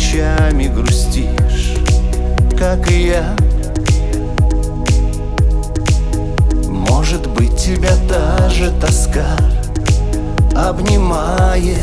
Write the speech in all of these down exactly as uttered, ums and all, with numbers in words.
ночами грустишь, как и я. Может быть, тебя та же тоска обнимает,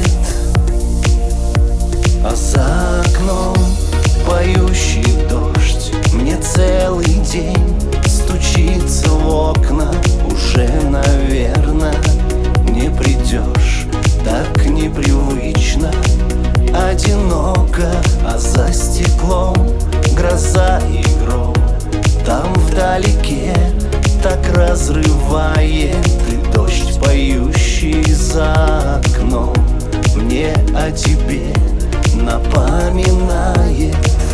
а за окном поющий дождь мне целый день стучится в окна. Уже, наверное, не придешь, так непривычно, одиноко, а за стеклом гроза и гром. Там вдалеке так разрывает, и дождь, поющий за окном, мне о тебе напоминает.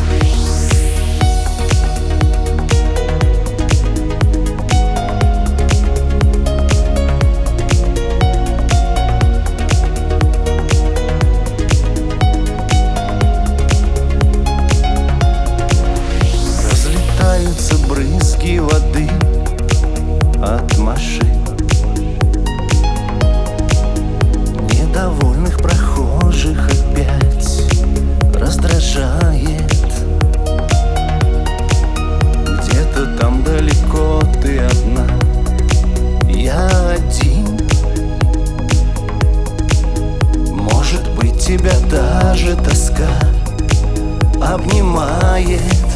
Разлетаются брызги воды от машин, недовольных прохожих опять раздражает. Где-то там далеко ты одна, я один. Может быть, тебя даже тоска обнимает,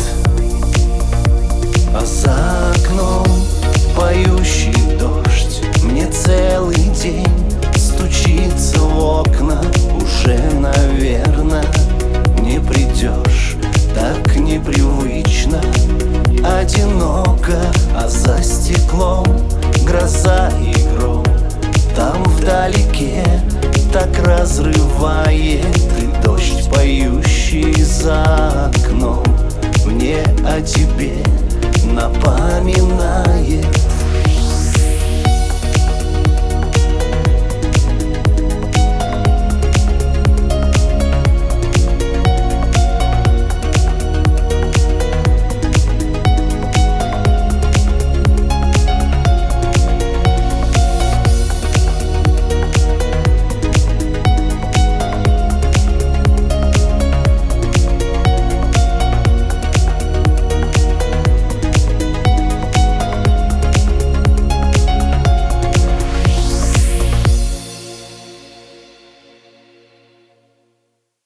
а за окном поющий дождь мне целый день стучится в окна. Уже, наверное, не придешь, так непривычно, одиноко, а за стеклом гроза и гром. Там вдалеке так разрывает, и дождь, поющий за окном, мне о тебе напоминает.